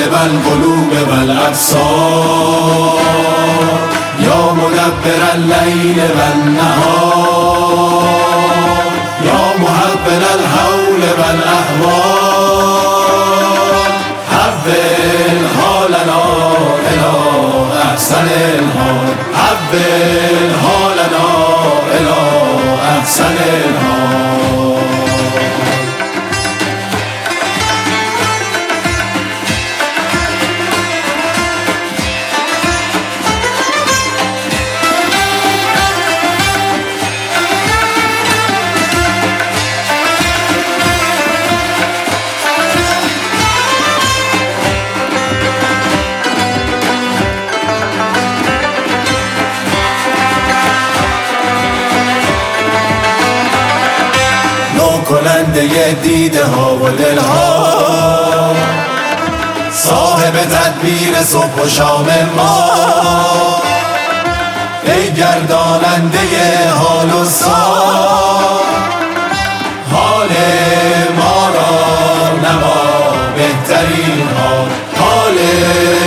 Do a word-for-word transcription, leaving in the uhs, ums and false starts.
غالب القلوب و الابصار یا مدبر اللیل و النهار یا محول الحول و الاحوال حول حالنا الى احسن الحال حول حالنا الى احسن الحال. کننده دیده ها و دل ها صاحب تدبیر صبح و شام ما ای گرداننده حال و سار حال ما را نما بهترین حال حال